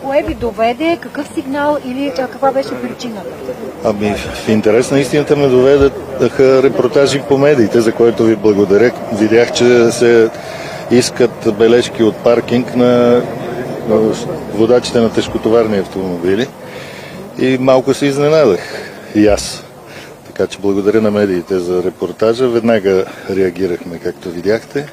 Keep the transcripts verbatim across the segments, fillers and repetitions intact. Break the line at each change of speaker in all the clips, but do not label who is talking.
Кое ви доведе, какъв сигнал или каква беше причината?
Ами, в интерес на истината ме доведаха репортажи по медиите, за което ви благодаря. Видях, че се искат бележки от паркинг на водачите на тежкотоварни автомобили и малко се изненадах и аз. Така че благодаря на медиите за репортажа. Веднага реагирахме, както видяхте.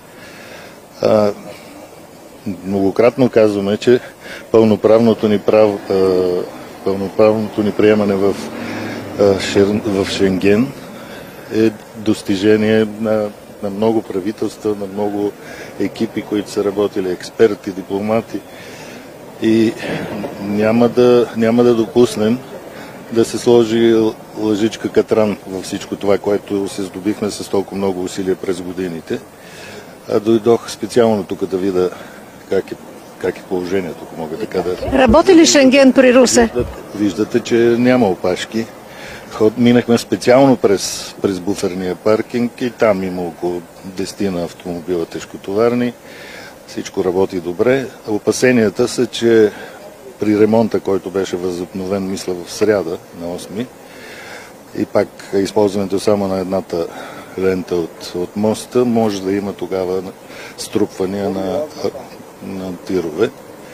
А, многократно казваме, че пълноправното ни, прав, а, пълноправното ни приемане в, а, Шер, в Шенген е достижение на, на много правителства, на много екипи, които са работили, експерти, дипломати. И няма да, няма да допуснем да се сложи лъжичка катран във всичко това, което се здобихме с толкова много усилия през годините. А дойдох специално тук да видя как е, как е положението, ако мога така да...
Работи ли Шенген при Русе?
Виждате, виждате, че няма опашки. Ход, минахме специално през, през буферния паркинг и там има около десет автомобила тежкотоварни. Всичко работи добре. Опасенията са, че при ремонта, който беше възобновен, мисля, в сряда на осми, и пак използването само на едната лента от, от моста, може да има тогава струпвания на, на тирове.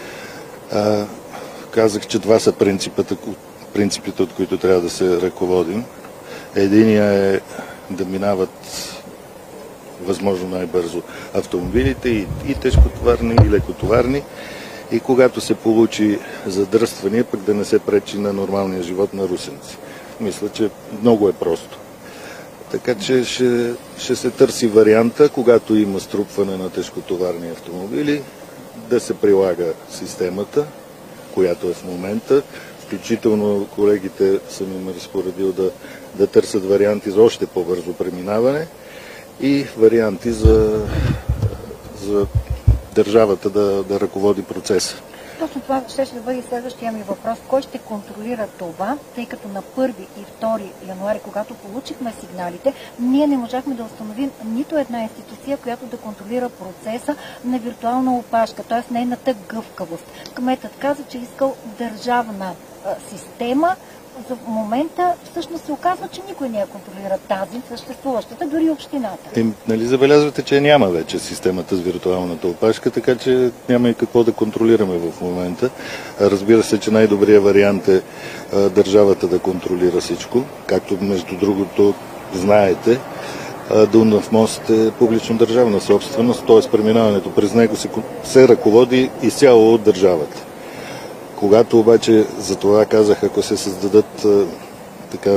А, казах, че това са принципите, принципите, от които трябва да се ръководим. Единия е да минават възможно най-бързо автомобилите и, и тежкотоварни, и лекотоварни. И когато се получи задръстване, пък да не се пречи на нормалния живот на русенци. Мисля, че много е просто. Така че ще, ще се търси варианта, когато има струпване на тежкотоварни автомобили, да се прилага системата, която е в момента. Включително колегите съм им разпоредил да, да търсят варианти за още по-бързо преминаване и варианти за, за държавата да, да ръководи процеса.
Точно това ще, ще да бъде следващия ми въпрос. Кой ще контролира това, тъй като на първи и втори януари, когато получихме сигналите, ние не можахме да установим нито една институция, която да контролира процеса на виртуална опашка, т.е. нейната гъвкавост. Кметът каза, че искал държавна а, система. За момента всъщност се оказва, че никой не я контролира тази съществуващата, дори общината.
Е, нали забелязвате, че няма вече системата с виртуалната опашка, така че няма и какво да контролираме в момента. Разбира се, че най-добрият вариант е а, държавата да контролира всичко, както между другото знаете, а, Дунав мост е публично-държавна собственост, т.е. преминаването през него се, се ръководи изцяло от държавата. Когато обаче, за това казах, ако се създадат а, така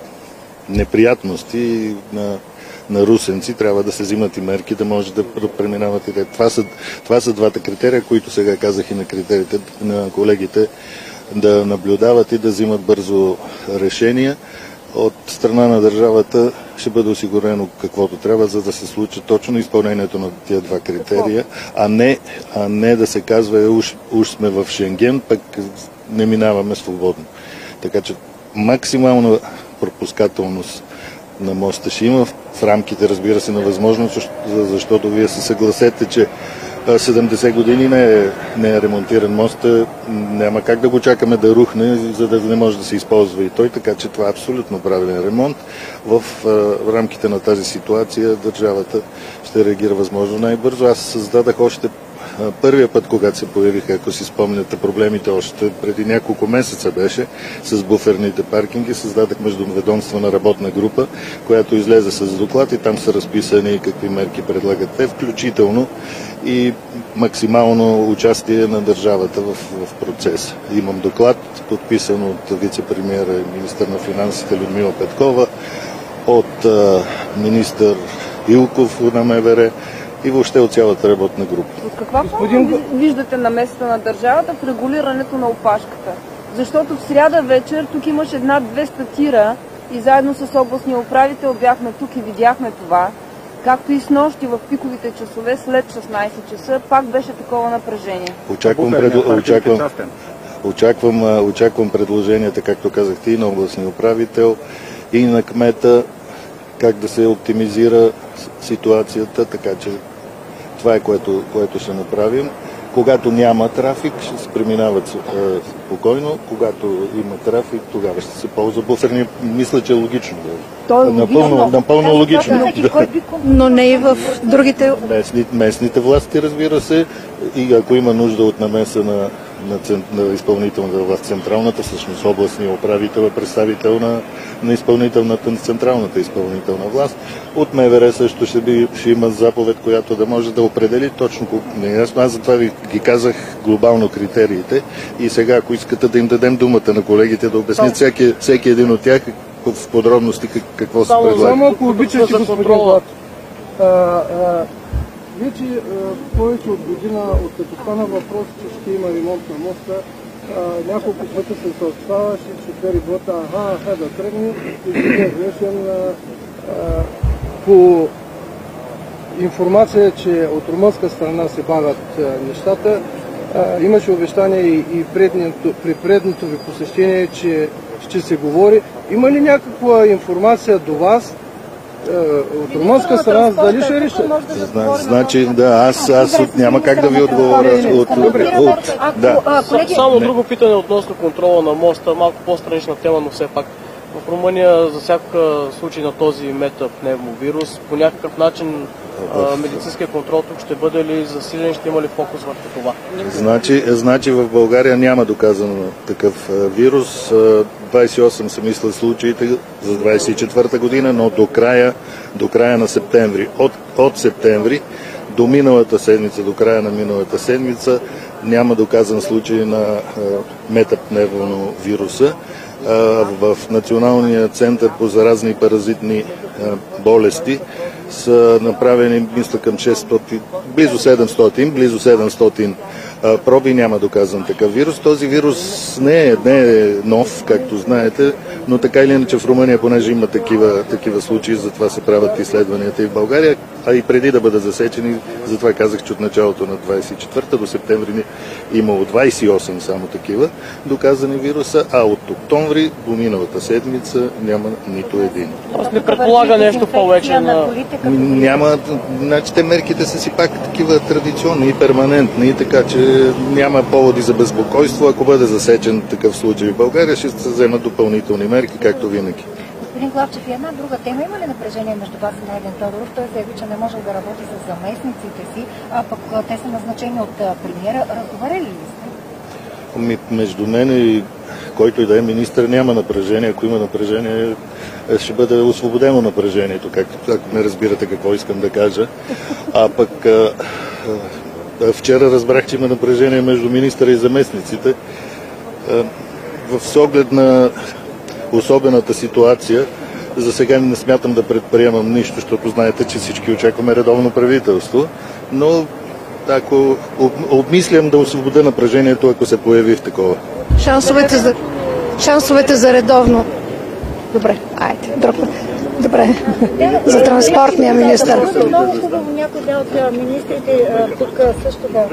неприятности на, на русенци, трябва да се взимат и мерки, да може да преминават и те. Това са, това са двата критерия, които сега казах и на критериите на колегите, да наблюдават и да взимат бързо решения. От страна на държавата ще бъде осигурено каквото трябва, за да се случи точно изпълнението на тия два критерия, а не, а не да се казва, е, уж, уж сме в Шенген, пък не минаваме свободно. Така че максимална пропускателност на моста ще има в рамките, разбира се, на възможност, защото вие се съгласете, че седемдесет години не е, не е ремонтиран мост, няма как да го чакаме да рухне, за да не може да се използва и той, така че това е абсолютно правилен ремонт. В, в рамките на тази ситуация държавата ще реагира възможно най-бързо. Аз създадах още първия път, когато се появиха, ако си спомняте, проблемите още преди няколко месеца беше с буферните паркинги, създадах междуведомствена работна група, която излезе с доклад и там са разписани какви мерки предлагат те, включително и максимално участие на държавата в, в процеса. Имам доклад, подписан от вице-премиера и министър на финансите Людмила Петкова, от а, министър Илков на МВР и въобще от цялата работна група.
От каква форма виждате намесата на държавата в регулирането на опашката? Защото в сряда вечер тук имаше над двеста тира и заедно с областния управител бяхме тук и видяхме това. Както и с нощи в пиковите часове след шестнайсет часа пак беше такова напрежение.
Очаквам, пред... очаквам, очаквам, очаквам предложенията, както казахте, и на областния управител, и на кмета, как да се оптимизира ситуацията, така че това е което, което ще направим. Когато няма трафик, ще се преминават е, спокойно. Когато има трафик, тогава ще се ползва буферни. Мисля, че е логично.
То е
напълно,
логично.
напълно логично.
Но не и в другите...
Местни, местните власти, разбира се, и ако има нужда от намеса на, на, цент, на изпълнителната власт, централната, всъщност областния управител е представител на, на изпълнителната, на централната изпълнителна власт. От МВР също ще, би, ще има заповед, която да може да определи точно. Аз, аз затова ви ги казах глобално критериите и сега, ако искате да им дадем думата на колегите, да обяснят всеки, всеки един от тях в подробности какво се предлага.
Само ако обичате, господин Влад. Вече повече от година, от като стана въпрос, че ще има ремонт на моста, а, няколко пъти се съобщаваше, че две рибота, аха, аха да тръгне и да внесем по информация, че от румънска страна се бавят а, нещата. А, имаше обещание и, и предното, при предното ви посещение, че ще се говори. Има ли някаква информация до вас от румънска страна, дали ще реши?
Значи, да, аз, аз от, няма как да ви отговоря. От, от, да.
Само друго питане относно контрола на моста, малко по-странична тема, но все пак. В Румъния за всяка случай на този метапневмовирус, по някакъв начин а, медицинския контрол тук ще бъде ли засилен, ще има ли фокус върху това?
Значи, значи в България няма доказан такъв вирус. двадесет и осем са мисля случаите за двадесет и четвърта година, но до края, до края на септември. От, от септември до миналата седмица, до края на миналата седмица няма доказан случай на метапневмовируса. В Националния център по заразни и паразитни болести са направени, мисля, към шестстотин, близо седемстотин, близо седемстотин проби, няма доказан такъв вирус. Този вирус не е, не е нов, както знаете, но така или иначе в Румъния, понеже има такива, такива случаи, затова се правят изследванията и в България, а и преди да бъдат засечени, затова казах, че от началото на двадесет и четвърта до септември имало двадесет и осем само такива доказани вируса, а от октомври до миналата седмица няма нито един.
Тоест не предполага нещо повече на...
Няма, значи те мерките са си пак такива традиционни и перманентни, така че няма поводи за безпокойство. Ако бъде засечен такъв случай в България, ще се вземат допълнителни мерки, както винаги.
Господин Главчев, и една друга тема. Има ли напрежение между вас и Найден Тодоров? Той заяви, че не може да работи с заместниците си, а пък те са назначени от премиера. Разговаряли ли сте?
Между мен и който и да е министър няма напрежение. Ако има напрежение, ще бъде освободено напрежението, както ако не разбирате какво искам да кажа. А пък а, а, вчера разбрах, че има напрежение между министъра и заместниците. А, в оглед на особената ситуация, за сега не смятам да предприемам нищо, защото знаете, че всички очакваме редовно правителство, но ако обмислям да освободя напрежението, ако се появи в такова.
Шансовете за, шансовете за редовно. Добре, айде, друг път. Добре, за транспортния министър.
Много хубаво някой да от министрите тук също да...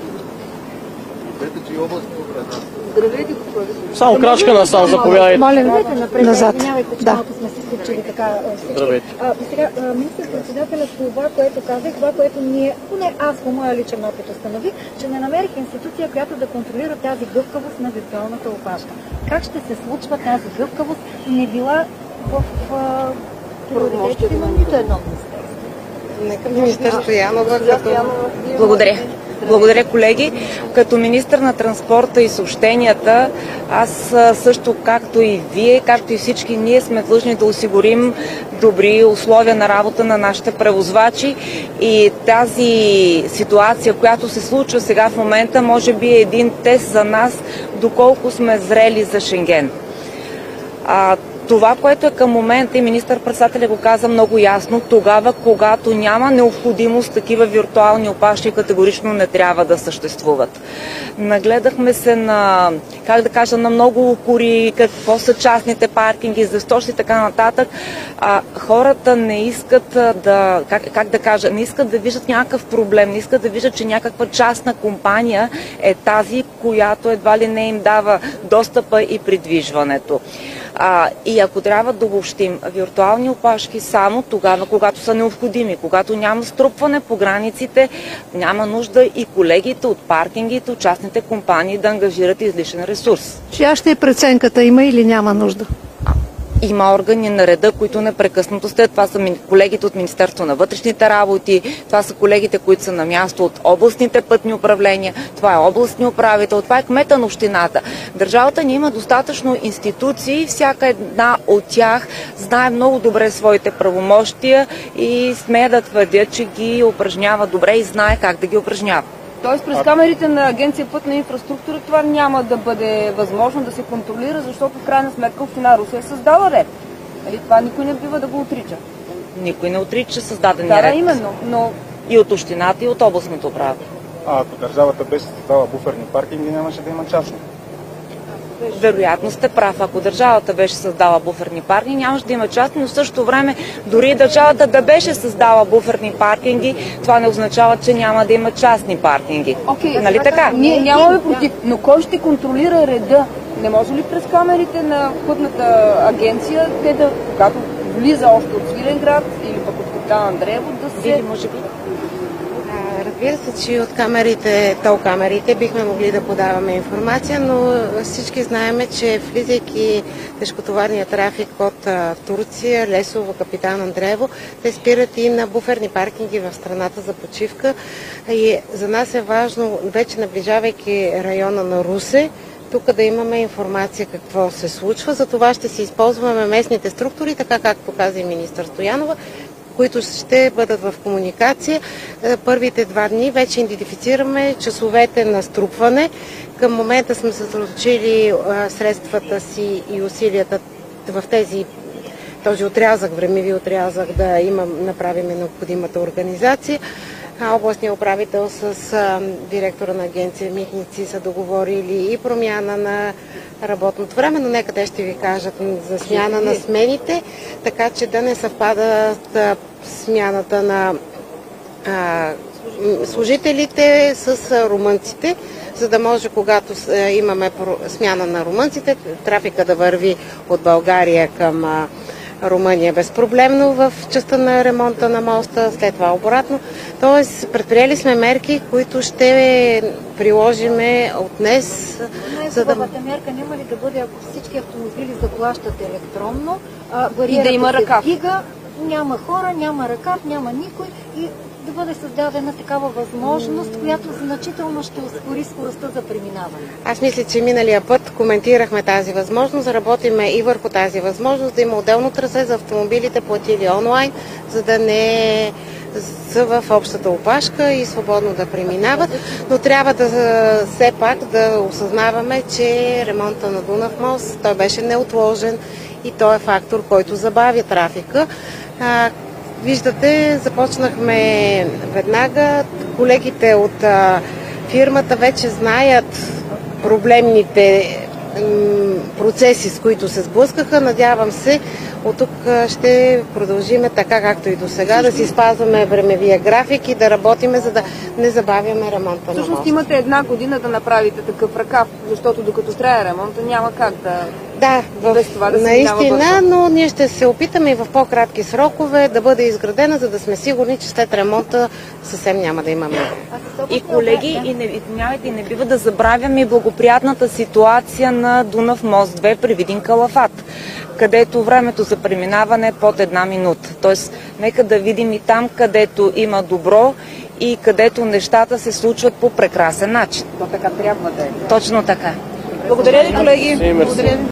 Здравейте,
Само крачка насам, заповядайте.
Молим назад.
Извинявайте, че
Да.
малко сме се случили така всички.
Здравейте.
А, и сега, министър-председателят това, което каза и това, което ние, поне аз по моя личен опит установих, че не намерих институция, която да контролира тази гъвкавост на виртуалната опашка. Как ще се случва тази гъвкавост? Не била в приоритетите на нито едно министерство.
Министър Стоянова. Благодаря. Благодаря, колеги. Като министър на транспорта и съобщенията, аз също, както и вие, както и всички ние, сме длъжни да осигурим добри условия на работа на нашите превозвачи и тази ситуация, която се случва сега в момента, може би е един тест за нас, доколко сме зрели за Шенген. А, Това, което е към момента, и министър-председателя го каза много ясно, тогава, когато няма необходимост, такива виртуални опашки категорично не трябва да съществуват. Нагледахме се на, как да кажа, на много укори, какво са частните паркинги, защо и така нататък. А, хората не искат да, как, как да кажа, не искат да виждат някакъв проблем, не искат да виждат, че някаква частна компания е тази, която едва ли не им дава достъпа и придвижването. А, и ако трябва да обобщим, виртуални опашки само тогава, когато са необходими, когато няма струпване по границите, няма нужда и колегите от паркингите, от частните компании да ангажират излишен ресурс.
Чия ще е преценката, има или няма нужда?
Има органи на реда, които непрекъснато стоят. Това са колегите от Министерство на вътрешните работи, това са колегите, които са на място от областните пътни управления, това е областния управител, това е кмета на общината. Държавата ни има достатъчно институции, всяка една от тях знае много добре своите правомощия и смея да твърдя, че ги упражнява добре и знае как да ги упражнява.
Тоест през камерите на Агенция Пътна инфраструктура това няма да бъде възможно да се контролира, защото в крайна сметка община Русе е създала ред. Нали? Това никой не бива да го отрича.
Никой не отрича създадения
да,
ред.
Да, именно. Но...
И от общината, и от областното управа.
А ако държавата беше създала буферни паркинги, нямаше да има частни.
Вероятно сте прав. Ако държавата беше създала буферни паркинги, нямаше да има частни, но в същото време дори и държавата да беше създала буферни паркинги, това не означава, че няма да има частни паркинги.
Okay,
нали така?
Ние нямаме против, но кой ще контролира реда? Не може ли през камерите на пътната агенция, те да, когато влиза още от Свиленград или пък от Капитан Андреево, да се...
Или може би...
Разбира се, че от камерите, тол камерите бихме могли да подаваме информация, но всички знаем, че влизайки тежкотоварния трафик от Турция, Лесово, Капитан Андреево, те спират и на буферни паркинги в страната за почивка. И за нас е важно, вече наближавайки района на Русе, тук да имаме информация какво се случва. За това ще си използваме местните структури, така както каза и министър Стоянова, които ще бъдат в комуникация. Първите два дни вече идентифицираме часовете на струпване. Към момента сме съсредоточили средствата си и усилията в тези, този отрязък, времеви отрязък, да имам, направим необходимата организация. Областният управител с а, директора на агенция Митници са договорили и промяна на работното време, но нека те ще ви кажат за смяна на смените, така че да не съвпадат а, смяната на а, служителите с а, румънците, за да може, когато а, имаме смяна на румънците, трафика да върви от България към а, Румъния безпроблемно в частта на ремонта на моста, след това обратно. Тоест, предприели сме мерки, които ще приложиме от днес.
Най-хубавата да... мерка няма ли да бъде, ако всички автомобили заплащат електронно,
и да има ръкав.
Дига, няма хора, няма ръкав, няма никой и да бъде създадена такава възможност, която значително ще ускори скоростта за преминаване.
Аз мисля, че миналия път коментирахме тази възможност, работиме и върху тази възможност да има отделно трасе за автомобилите, платили онлайн, за да не са в общата опашка и свободно да преминават, но трябва да все пак да осъзнаваме, че ремонта на Дунав мост, той беше неотложен и той е фактор, който забавя трафика. Виждате, започнахме веднага. Колегите от а, фирмата вече знаят проблемните м, процеси, с които се сблъскаха. Надявам се, от тук ще продължиме така, както и до сега, да си спазваме времевия график и да работиме, за да не забавяме ремонта на моста.
Всъщност имате една година да направите такъв ръкав, защото докато трябва ремонта няма как да...
Да, в,
това да
наистина, но ние ще се опитаме и в по-кратки срокове да бъде изградена, за да сме сигурни, че след ремонта съвсем няма да имаме.
И колеги, и не, и не бива да забравяме и благоприятната ситуация на Дунав мост две при Видин Калафат, където времето за преминаване е под една минута. Тоест, нека да видим и там, където има добро и където нещата се случват по прекрасен начин.
То така трябва да е.
Точно така.
Благодаря ви, колеги. Благодаря ви.